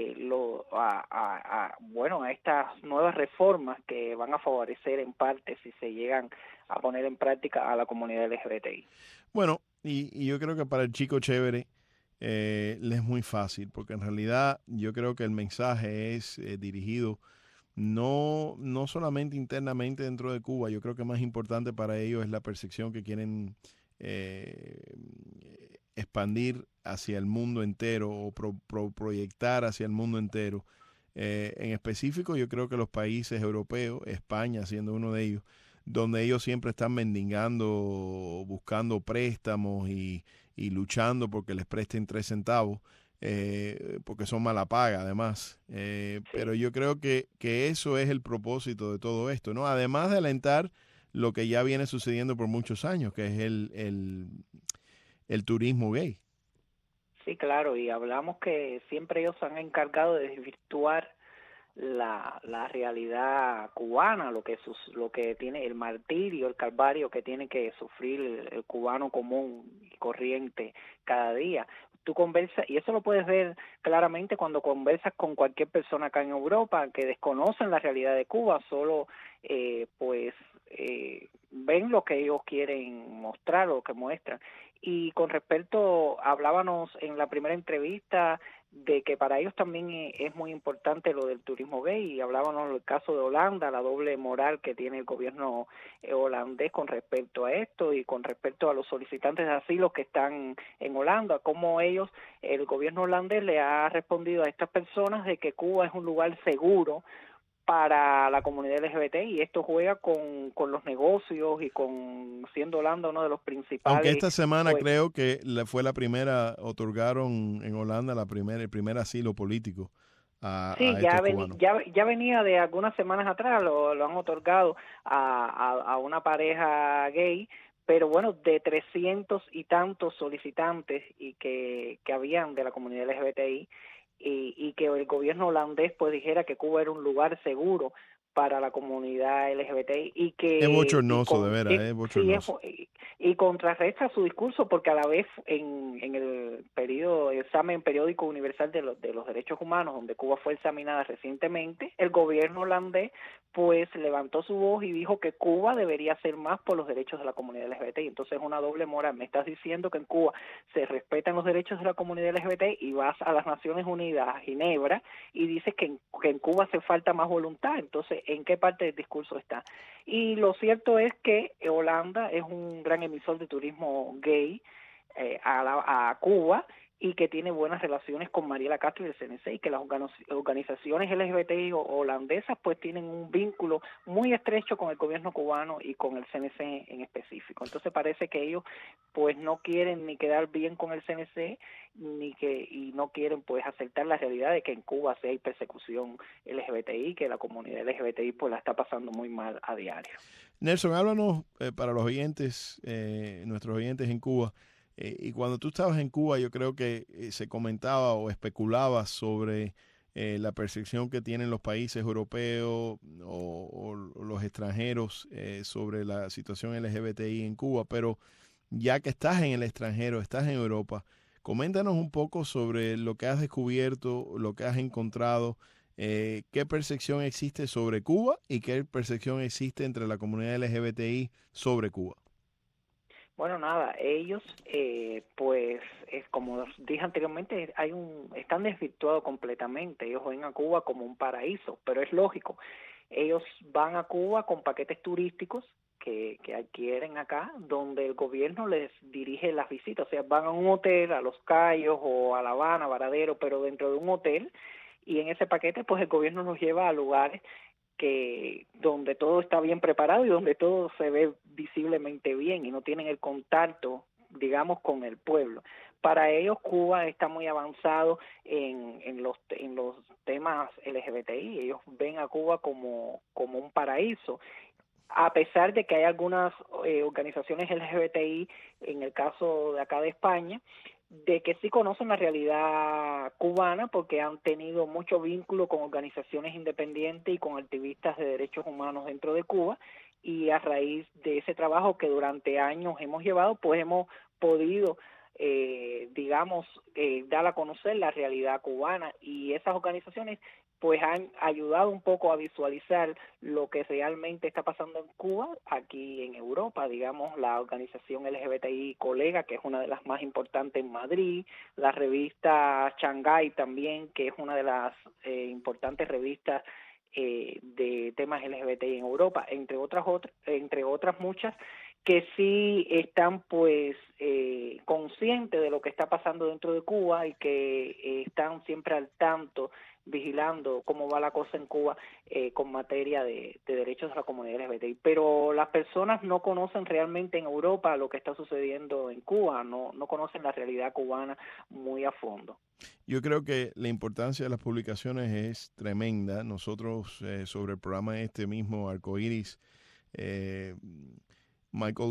a estas nuevas reformas que van a favorecer en parte, si se llegan a poner en práctica, a la comunidad LGBTI. Bueno, y yo creo que para el chico chévere le es muy fácil, porque en realidad yo creo que el mensaje es dirigido no solamente internamente dentro de Cuba. Yo creo que más importante para ellos es la percepción que quieren expandir hacia el mundo entero o proyectar hacia el mundo entero. En específico, yo creo que los países europeos, España siendo uno de ellos, donde ellos siempre están mendigando, buscando préstamos y luchando porque les presten 3 centavos, porque son mala paga además. Sí. Pero yo creo que eso es el propósito de todo esto, ¿no? Además de alentar lo que ya viene sucediendo por muchos años, que es el turismo gay. Sí, claro, y hablamos que siempre ellos se han encargado de desvirtuar la realidad cubana, lo que tiene el martirio, el calvario que tiene que sufrir el cubano común y corriente cada día. Tú conversas, y eso lo puedes ver claramente cuando conversas con cualquier persona acá en Europa que desconocen la realidad de Cuba, solo ven lo que ellos quieren mostrar, lo que muestran. Y con respecto, hablábamos en la primera entrevista de que para ellos también es muy importante lo del turismo gay, y hablábamos del caso de Holanda, la doble moral que tiene el gobierno holandés con respecto a esto y con respecto a los solicitantes de asilo que están en Holanda, cómo el gobierno holandés le ha respondido a estas personas de que Cuba es un lugar seguro para la comunidad LGBT, y esto juega con los negocios y con siendo Holanda uno de los principales. Aunque esta semana creo que fue la primera, otorgaron en Holanda el primer asilo político a estos cubanos. Ya venía de algunas semanas atrás, lo han otorgado a una pareja gay, pero bueno, de 300 y tantos solicitantes y que habían de la comunidad LGBTI, y que el gobierno holandés pues dijera que Cuba era un lugar seguro para la comunidad LGBTI y que es bochornoso, de veras, es bochornoso. Sí, y contrarresta su discurso, porque a la vez en el examen periódico universal de los derechos humanos, donde Cuba fue examinada recientemente, el gobierno holandés pues levantó su voz y dijo que Cuba debería hacer más por los derechos de la comunidad LGBTI. Entonces es una doble moral. Me estás diciendo que en Cuba se respetan los derechos de la comunidad LGBTI y vas a las Naciones Unidas, a Ginebra, y dices que en Cuba hace falta más voluntad. Entonces, ¿en qué parte del discurso está? Y lo cierto es que Holanda es un gran emisor de turismo gay a Cuba, y que tiene buenas relaciones con Mariela Castro y el CNC, y que las organizaciones LGBTI holandesas pues tienen un vínculo muy estrecho con el gobierno cubano y con el CNC en específico. Entonces parece que ellos pues no quieren ni quedar bien con el CNC y no quieren pues aceptar la realidad de que en Cuba sí hay persecución LGBTI, que la comunidad LGBTI pues la está pasando muy mal a diario. Nelson, háblanos para los oyentes, nuestros oyentes en Cuba. Y cuando tú estabas en Cuba, yo creo que se comentaba o especulaba sobre la percepción que tienen los países europeos o los extranjeros sobre la situación LGBTI en Cuba. Pero ya que estás en el extranjero, estás en Europa, coméntanos un poco sobre lo que has descubierto, lo que has encontrado, qué percepción existe sobre Cuba y qué percepción existe entre la comunidad LGBTI sobre Cuba. Bueno, nada, ellos, pues, como dije anteriormente, están desvirtuados completamente. Ellos ven a Cuba como un paraíso, pero es lógico. Ellos van a Cuba con paquetes turísticos que adquieren acá, donde el gobierno les dirige las visitas. O sea, van a un hotel, a Los Cayos o a La Habana, Varadero, pero dentro de un hotel, y en ese paquete, pues, el gobierno los lleva a lugares donde todo está bien preparado y donde todo se ve visiblemente bien, y no tienen el contacto digamos, con el pueblo. Para ellos Cuba está muy avanzado en los temas LGBTI. Ellos ven a Cuba como un paraíso, a pesar de que hay algunas organizaciones LGBTI, en el caso de acá de España, de que sí conocen la realidad cubana porque han tenido mucho vínculo con organizaciones independientes y con activistas de derechos humanos dentro de Cuba, y a raíz de ese trabajo que durante años hemos llevado, pues hemos podido dar a conocer la realidad cubana, y esas organizaciones pues han ayudado un poco a visualizar lo que realmente está pasando en Cuba, aquí en Europa. Digamos, la organización LGBTI Colega, que es una de las más importantes en Madrid, la revista Shanghái también, que es una de las importantes revistas de temas LGBTI en Europa, entre otras muchas, que sí están pues conscientes de lo que está pasando dentro de Cuba y que están siempre al tanto, vigilando cómo va la cosa en Cuba con materia de derechos de la comunidad LGBTI. Pero las personas no conocen realmente en Europa lo que está sucediendo en Cuba, no conocen la realidad cubana muy a fondo. Yo creo que la importancia de las publicaciones es tremenda. Nosotros sobre el programa mismo, Arcoíris, Michael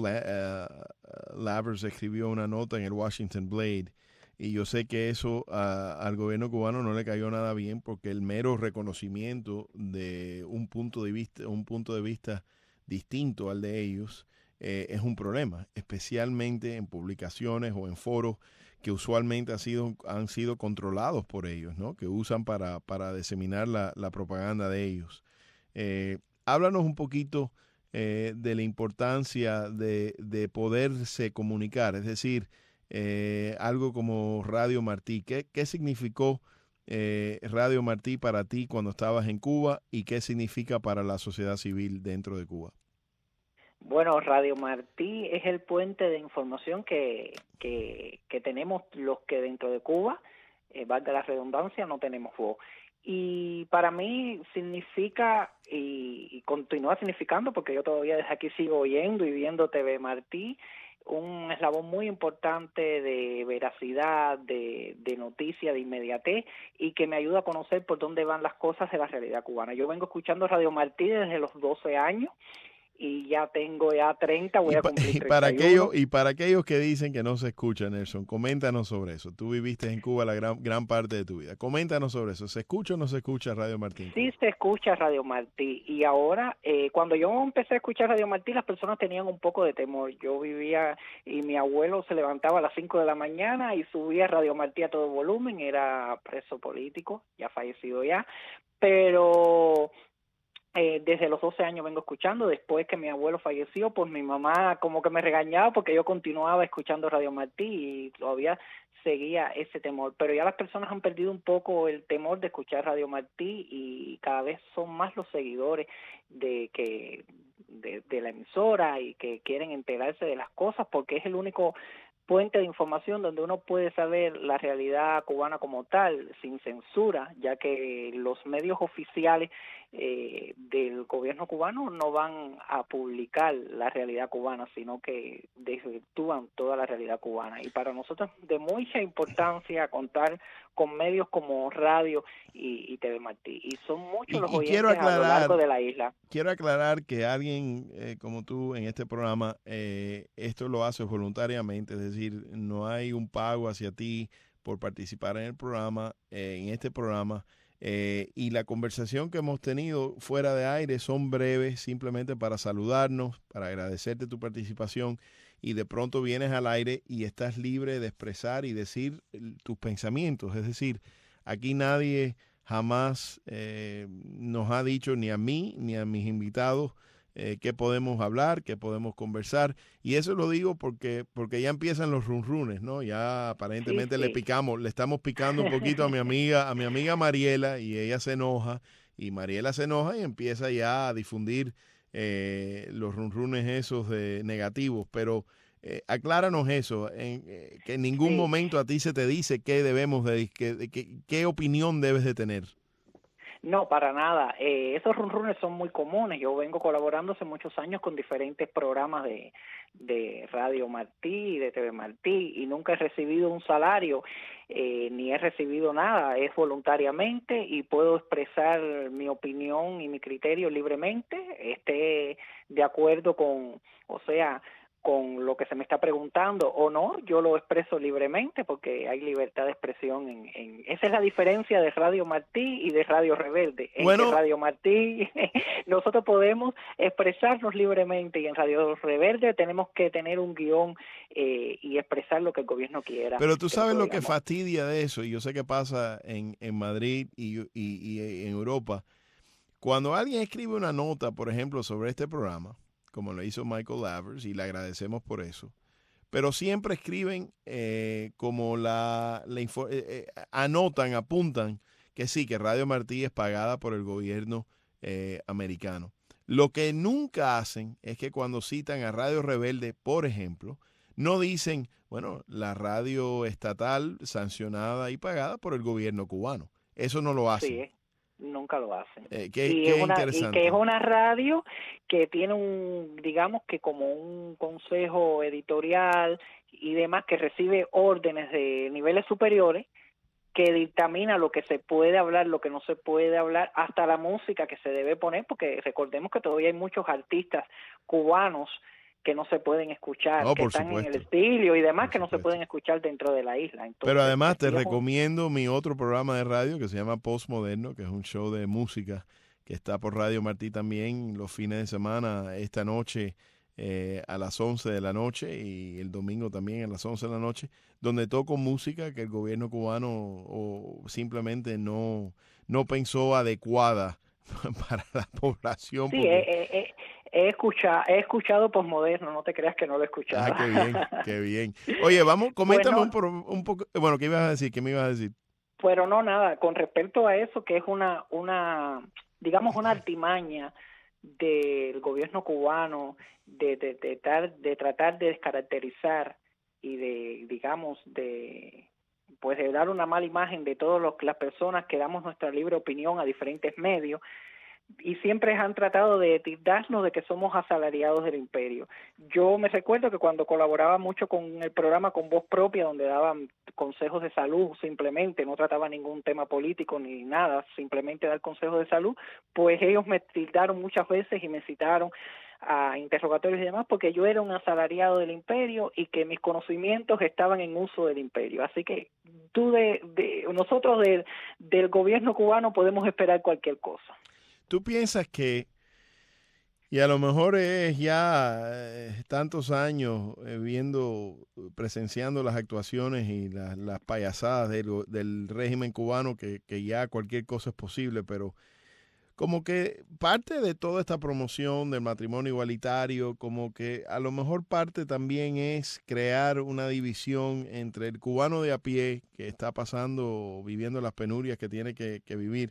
Lavers escribió una nota en el Washington Blade, y yo sé que eso al gobierno cubano no le cayó nada bien, porque el mero reconocimiento de un punto de vista distinto al de ellos es un problema, especialmente en publicaciones o en foros que usualmente han sido controlados por ellos, ¿no? Que usan para diseminar la propaganda de ellos. Háblanos un poquito de la importancia de poderse comunicar, es decir, algo como Radio Martí. ¿Qué significó Radio Martí para ti cuando estabas en Cuba, y qué significa para la sociedad civil dentro de Cuba? Bueno, Radio Martí es el puente de información que tenemos los que dentro de Cuba, valga la redundancia, no tenemos voz. Y para mí significa, y continúa significando, porque yo todavía desde aquí sigo oyendo y viendo TV Martí, un eslabón muy importante de veracidad, de noticia, de inmediatez, y que me ayuda a conocer por dónde van las cosas de la realidad cubana. Yo vengo escuchando Radio Martí desde los 12 años, y ya tengo 30, voy a cumplir 31. Y para aquellos que dicen que no se escucha, Nelson, coméntanos sobre eso. Tú viviste en Cuba la gran parte de tu vida. Coméntanos sobre eso. ¿Se escucha o no se escucha Radio Martí? Sí, se escucha Radio Martí. Y ahora, cuando yo empecé a escuchar Radio Martí, las personas tenían un poco de temor. Yo vivía, y mi abuelo se levantaba a las 5 de la mañana y subía Radio Martí a todo volumen. Era preso político, ya fallecido ya. Pero desde los 12 años vengo escuchando. Después que mi abuelo falleció, pues mi mamá como que me regañaba porque yo continuaba escuchando Radio Martí y todavía seguía ese temor. Pero ya las personas han perdido un poco el temor de escuchar Radio Martí, y cada vez son más los seguidores de la emisora, y que quieren enterarse de las cosas, porque es el único puente de información donde uno puede saber la realidad cubana como tal, sin censura, ya que los medios oficiales del gobierno cubano no van a publicar la realidad cubana, sino que desvirtúan toda la realidad cubana. Y para nosotros es de mucha importancia contar con medios como radio y TV Martí. Y son muchos los oyentes a lo largo de la isla. Quiero aclarar que alguien como tú en este programa, esto lo hace voluntariamente, es decir, no hay un pago hacia ti por participar en el programa, en este programa. Y la conversación que hemos tenido fuera de aire son breves, simplemente para saludarnos, para agradecerte tu participación, y de pronto vienes al aire y estás libre de expresar y decir tus pensamientos. Es decir, aquí nadie jamás nos ha dicho, ni a mí ni a mis invitados, qué podemos hablar, qué podemos conversar, y eso lo digo porque ya empiezan los runrunes, ¿no? Ya aparentemente sí. Le estamos picando un poquito a mi amiga Mariela, y ella se enoja, y Mariela se enoja y empieza ya a difundir los runrunes esos de negativos, pero acláranos eso, que en ningún momento a ti se te dice qué debemos qué opinión debes de tener. No, para nada. Esos runrunes son muy comunes. Yo vengo colaborando hace muchos años con diferentes programas de Radio Martí y de TV Martí y nunca he recibido un salario ni he recibido nada. Es voluntariamente y puedo expresar mi opinión y mi criterio libremente. Esté de acuerdo con lo que se me está preguntando o no, yo lo expreso libremente porque hay libertad de expresión esa es la diferencia de Radio Martí y de Radio Rebelde. En Radio Martí nosotros podemos expresarnos libremente y en Radio Rebelde tenemos que tener un guión y expresar lo que el gobierno quiera. Pero tú sabes lo que fastidia de eso, y yo sé que pasa en Madrid y en Europa. Cuando alguien escribe una nota, por ejemplo, sobre este programa, como lo hizo Michael Lavers, y le agradecemos por eso. Pero siempre escriben anotan, apuntan que sí, que Radio Martí es pagada por el gobierno americano. Lo que nunca hacen es que cuando citan a Radio Rebelde, por ejemplo, no dicen, bueno, la radio estatal sancionada y pagada por el gobierno cubano. Eso no lo hacen. Sí. Nunca lo hacen. Qué interesante. Y que es una radio que tiene digamos que como un consejo editorial y demás que recibe órdenes de niveles superiores que dictamina lo que se puede hablar, lo que no se puede hablar, hasta la música que se debe poner, porque recordemos que todavía hay muchos artistas cubanos que no se pueden escuchar, que están en el exilio y demás, que no se pueden escuchar dentro de la isla. Entonces, pero además te recomiendo mi otro programa de radio que se llama Postmoderno, que es un show de música que está por Radio Martí también los fines de semana, esta noche a las 11 de la noche y el domingo también a las 11 de la noche, donde toco música que el gobierno cubano simplemente no pensó adecuada para la población. Sí, he escuchado Postmoderno, no te creas que no lo he escuchado. Qué bien. Oye, coméntame un poco, bueno, ¿qué ibas a decir? ¿Qué me ibas a decir? Pero no, nada, con respecto a eso, que es una artimaña del gobierno cubano de tratar de descaracterizar y de dar una mala imagen de todas las personas que damos nuestra libre opinión a diferentes medios. Y siempre han tratado de tildarnos de que somos asalariados del imperio. Yo me recuerdo que cuando colaboraba mucho con el programa Con Voz Propia, donde daban consejos de salud simplemente, no trataba ningún tema político ni nada, simplemente dar consejos de salud, pues ellos me tildaron muchas veces y me citaron a interrogatorios y demás porque yo era un asalariado del imperio y que mis conocimientos estaban en uso del imperio. Así que nosotros del gobierno cubano podemos esperar cualquier cosa. ¿Tú piensas que, y a lo mejor es ya tantos años presenciando las actuaciones y las payasadas del régimen cubano que ya cualquier cosa es posible, pero como que parte de toda esta promoción del matrimonio igualitario, como que a lo mejor parte también es crear una división entre el cubano de a pie que está viviendo las penurias que tiene que vivir,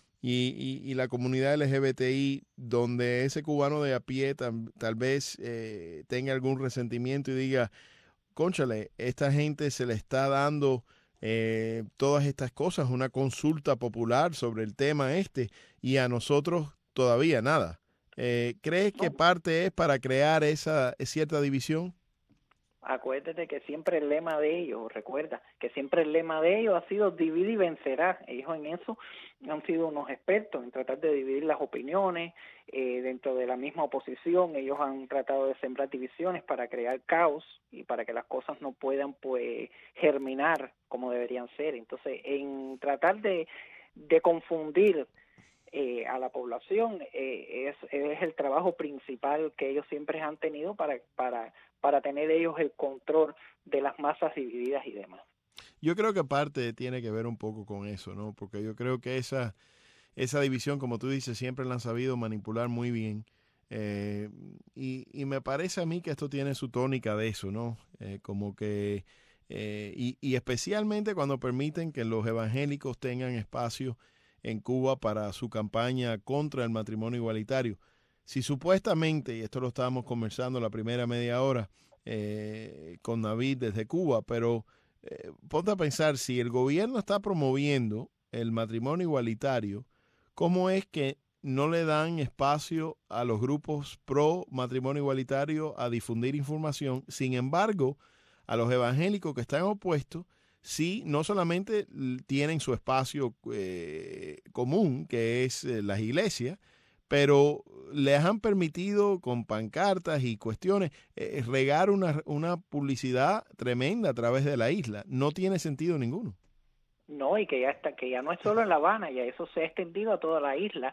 y la comunidad LGBTI, donde ese cubano de a pie tal vez tenga algún resentimiento y diga, cónchale, esta gente se le está dando todas estas cosas, una consulta popular sobre el tema y a nosotros todavía nada. ¿Crees que parte es para crear esa cierta división? Acuérdate que siempre el lema de ellos, recuerda, que siempre el lema de ellos ha sido divide y vencerás. Ellos en eso han sido unos expertos en tratar de dividir las opiniones dentro de la misma oposición. Ellos han tratado de sembrar divisiones para crear caos y para que las cosas no puedan germinar como deberían ser. Entonces, en tratar de confundir a la población es el trabajo principal que ellos siempre han tenido para tener ellos el control de las masas divididas y demás. Yo creo que parte tiene que ver un poco con eso, ¿no? Porque yo creo que esa división, como tú dices, siempre la han sabido manipular muy bien. Y me parece a mí que esto tiene su tónica de eso, ¿no? Como que, y especialmente cuando permiten que los evangélicos tengan espacio en Cuba para su campaña contra el matrimonio igualitario. Si supuestamente, y esto lo estábamos conversando la primera media hora con David desde Cuba, pero ponte a pensar, si el gobierno está promoviendo el matrimonio igualitario, ¿cómo es que no le dan espacio a los grupos pro matrimonio igualitario a difundir información? Sin embargo, a los evangélicos que están opuestos, sí, no solamente tienen su espacio común, que es las iglesias, pero les han permitido con pancartas y cuestiones regar una publicidad tremenda a través de la isla. No tiene sentido ninguno. No, y que ya no es solo en La Habana, ya eso se ha extendido a toda la isla,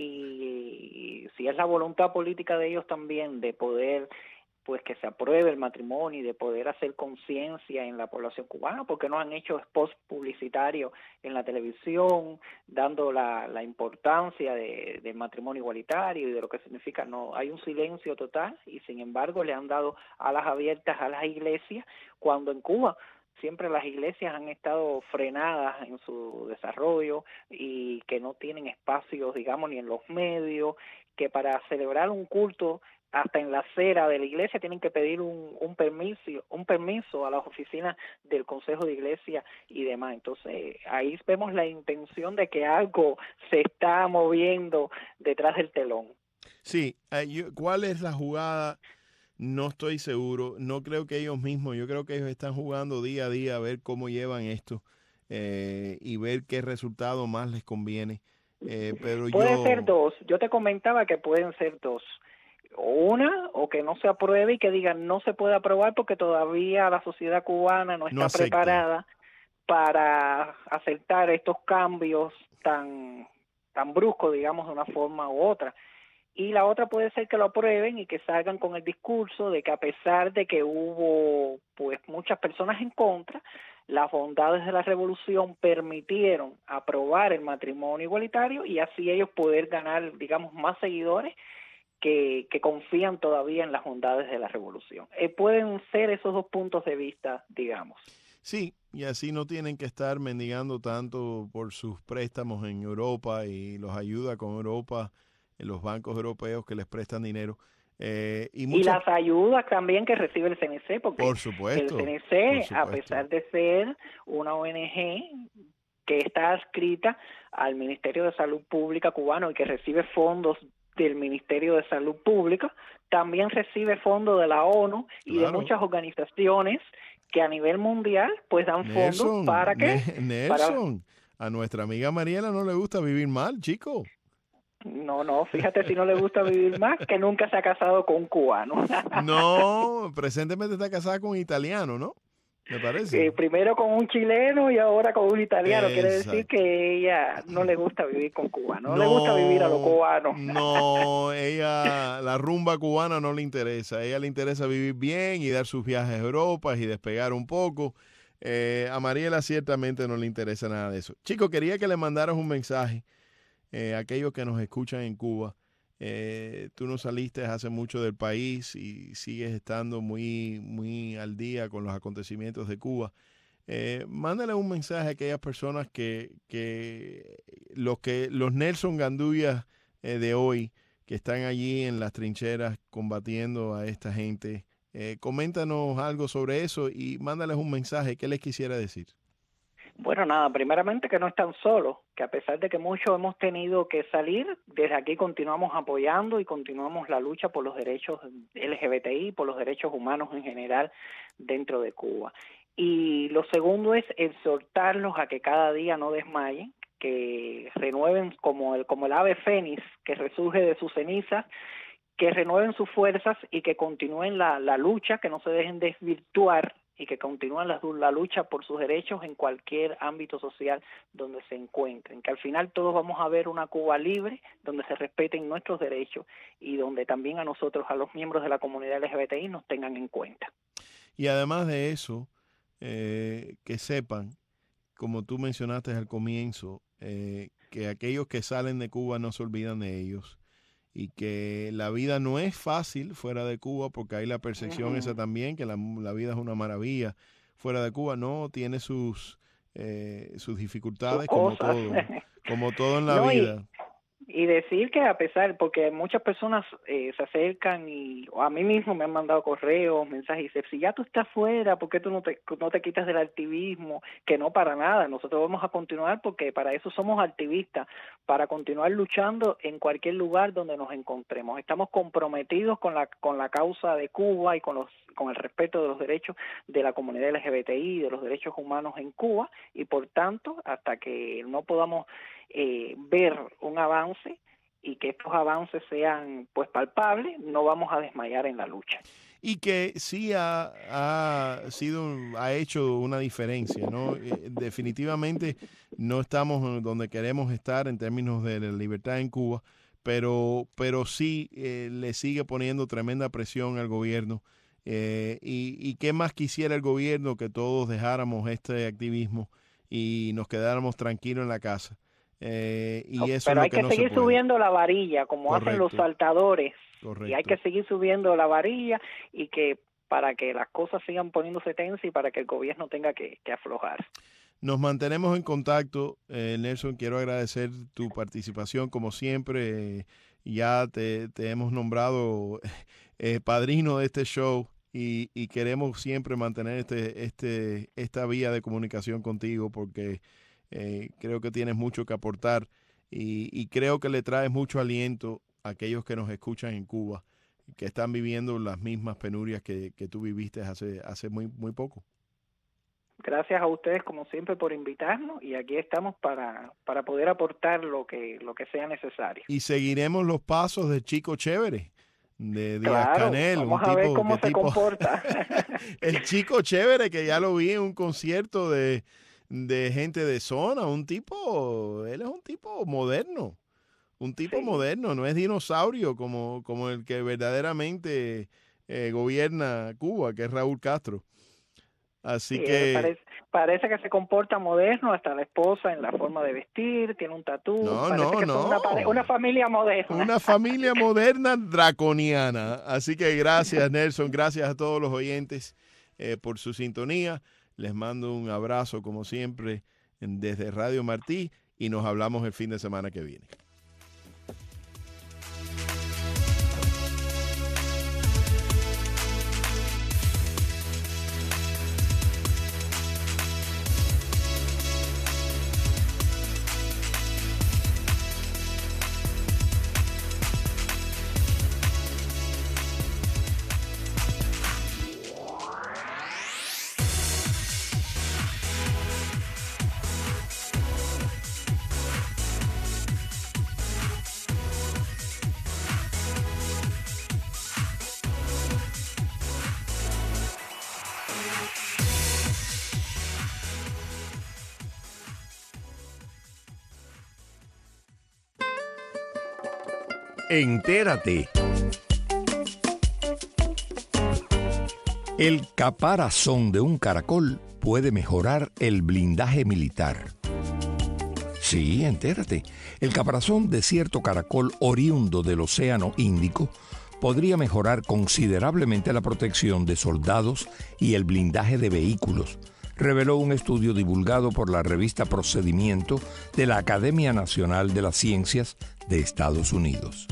y si es la voluntad política de ellos también de poder, pues, que se apruebe el matrimonio y de poder hacer conciencia en la población cubana, porque no han hecho spots publicitarios en la televisión dando la importancia del matrimonio igualitario y de lo que significa. No, hay un silencio total, y sin embargo le han dado alas abiertas a las iglesias, cuando en Cuba siempre las iglesias han estado frenadas en su desarrollo y que no tienen espacios, digamos, ni en los medios, que para celebrar un culto hasta en la acera de la iglesia tienen que pedir un permiso a las oficinas del Consejo de Iglesia y demás. Entonces ahí vemos la intención de que algo se está moviendo detrás del telón. Sí, ¿cuál es la jugada? No estoy seguro, no creo que ellos mismos, yo creo que ellos están jugando día a día a ver cómo llevan esto y ver qué resultado más les conviene. Pero puede ser dos, yo te comentaba que pueden ser dos. Una, o que no se apruebe y que digan no se puede aprobar porque todavía la sociedad cubana no está preparada para aceptar estos cambios tan bruscos, digamos, de una forma u otra. Y la otra puede ser que lo aprueben y que salgan con el discurso de que a pesar de que hubo pues muchas personas en contra, las bondades de la revolución permitieron aprobar el matrimonio igualitario y así ellos poder ganar, digamos, más seguidores que confían todavía en las bondades de la revolución. Pueden ser esos dos puntos de vista, digamos. Sí, y así no tienen que estar mendigando tanto por sus préstamos en Europa y los ayuda con Europa, en los bancos europeos que les prestan dinero. Y las ayudas también que recibe el CNC, porque por supuesto, el CNC, a pesar de ser una ONG que está adscrita al Ministerio de Salud Pública cubano y que recibe fondos del Ministerio de Salud Pública, también recibe fondos de la ONU y de muchas organizaciones que a nivel mundial pues dan fondos para que... Nelson, a nuestra amiga Mariela no le gusta vivir mal, chico. No, fíjate si no le gusta vivir más, que nunca se ha casado con un cubano. No, presentemente está casada con un italiano, ¿no? Me parece. Primero con un chileno y ahora con un italiano. Quiere decir que ella no le gusta vivir con cubanos, no le gusta vivir a los cubanos. No, ella, la rumba cubana no le interesa. A ella le interesa vivir bien y dar sus viajes a Europa y despegar un poco. A Mariela ciertamente no le interesa nada de eso. Chico, quería que le mandaras un mensaje a aquellos que nos escuchan en Cuba. Tú no saliste hace mucho del país y sigues estando muy al día con los acontecimientos de Cuba. Mándale un mensaje a aquellas personas que los Nelson Gandullas de hoy, que están allí en las trincheras combatiendo a esta gente. Coméntanos algo sobre eso y mándales un mensaje. ¿Qué les quisiera decir? Bueno, nada, primeramente que no están solos, que a pesar de que muchos hemos tenido que salir, desde aquí continuamos apoyando y continuamos la lucha por los derechos LGBTI, por los derechos humanos en general dentro de Cuba. Y lo segundo es exhortarlos a que cada día no desmayen, que renueven como el ave fénix que resurge de sus cenizas, que renueven sus fuerzas y que continúen la lucha, que no se dejen desvirtuar y que continúen la lucha por sus derechos en cualquier ámbito social donde se encuentren, que al final todos vamos a ver una Cuba libre, donde se respeten nuestros derechos y donde también a nosotros, a los miembros de la comunidad LGBTI, nos tengan en cuenta. Y además de eso, que sepan, como tú mencionaste al comienzo, que aquellos que salen de Cuba no se olvidan de ellos, y que la vida no es fácil fuera de Cuba, porque hay la percepción esa también, que la vida es una maravilla fuera de Cuba. No, tiene sus dificultades, como todo en la vida. Y decir que a pesar, porque muchas personas se acercan y a mí mismo me han mandado correos, mensajes, y dicen, si ya tú estás fuera, ¿por qué tú no te quitas del activismo? Que no, para nada, nosotros vamos a continuar porque para eso somos activistas, para continuar luchando en cualquier lugar donde nos encontremos. Estamos comprometidos con la causa de Cuba y con el respeto de los derechos de la comunidad LGBTI, de los derechos humanos en Cuba, y por tanto, hasta que no podamos ver un avance y que estos avances sean pues palpables, no vamos a desmayar en la lucha. Y que sí ha hecho una diferencia, ¿no? Definitivamente no estamos donde queremos estar en términos de la libertad en Cuba, pero sí le sigue poniendo tremenda presión al gobierno. Y qué más quisiera el gobierno que todos dejáramos este activismo y nos quedáramos tranquilos en la casa. Y eso pero es hay que seguir subiendo la varilla como hacen los saltadores. Correcto. Y hay que seguir subiendo la varilla y que para que las cosas sigan poniéndose tensas y para que el gobierno tenga que aflojar. Nos mantenemos en contacto. Nelson, quiero agradecer tu participación como siempre. Ya te hemos nombrado padrino de este show y queremos siempre mantener esta vía de comunicación contigo porque creo que tienes mucho que aportar y creo que le traes mucho aliento a aquellos que nos escuchan en Cuba, que están viviendo las mismas penurias que tú viviste hace muy poco. Gracias a ustedes como siempre por invitarnos y aquí estamos para poder aportar lo que sea necesario. Y seguiremos los pasos de Chico Chévere, de Díaz-Canel. Vamos a ver cómo se comporta. El Chico Chévere, que ya lo vi en un concierto de gente de zona, él es un tipo moderno. Un tipo moderno, no es dinosaurio como el que verdaderamente gobierna Cuba, que es Raúl Castro. Así que parece que se comporta moderno, hasta la esposa en la forma de vestir, tiene un tatú. Una familia moderna. Una familia moderna draconiana. Así que gracias, Nelson, gracias a todos los oyentes por su sintonía. Les mando un abrazo como siempre desde Radio Martí y nos hablamos el fin de semana que viene. Entérate. El caparazón de un caracol puede mejorar el blindaje militar. Sí, entérate. El caparazón de cierto caracol oriundo del Océano Índico podría mejorar considerablemente la protección de soldados y el blindaje de vehículos, reveló un estudio divulgado por la revista Procedimiento de la Academia Nacional de las Ciencias de Estados Unidos.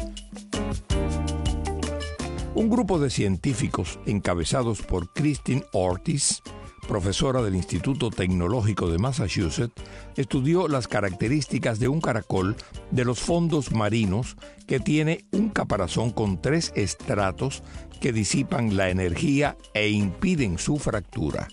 Un grupo de científicos encabezados por Christine Ortiz, profesora del Instituto Tecnológico de Massachusetts, estudió las características de un caracol de los fondos marinos que tiene un caparazón con 3 estratos que disipan la energía e impiden su fractura.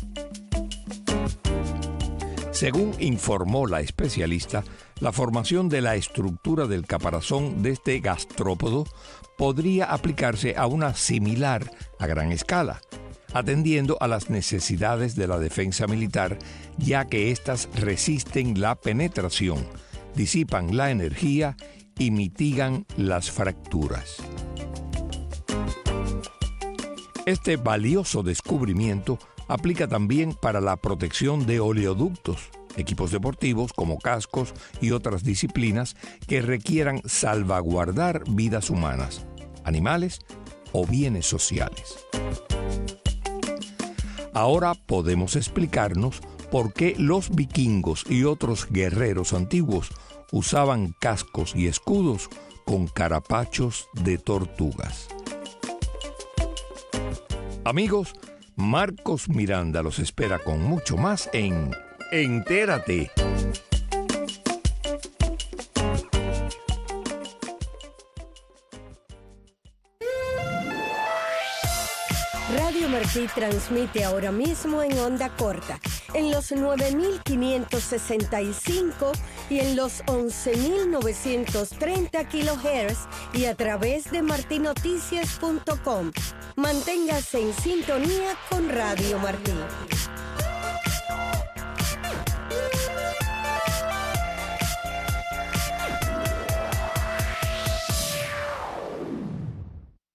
Según informó la especialista, la formación de la estructura del caparazón de este gastrópodo podría aplicarse a una similar a gran escala, atendiendo a las necesidades de la defensa militar, ya que éstas resisten la penetración, disipan la energía y mitigan las fracturas. Este valioso descubrimiento aplica también para la protección de oleoductos, equipos deportivos como cascos y otras disciplinas que requieran salvaguardar vidas humanas, animales o bienes sociales. Ahora podemos explicarnos por qué los vikingos y otros guerreros antiguos usaban cascos y escudos con carapachos de tortugas. Amigos, Marcos Miranda los espera con mucho más en Entérate. Radio Martí transmite ahora mismo en onda corta, en los 9.565 y en los 11.930 kHz y a través de martinoticias.com. Manténgase en sintonía con Radio Martí.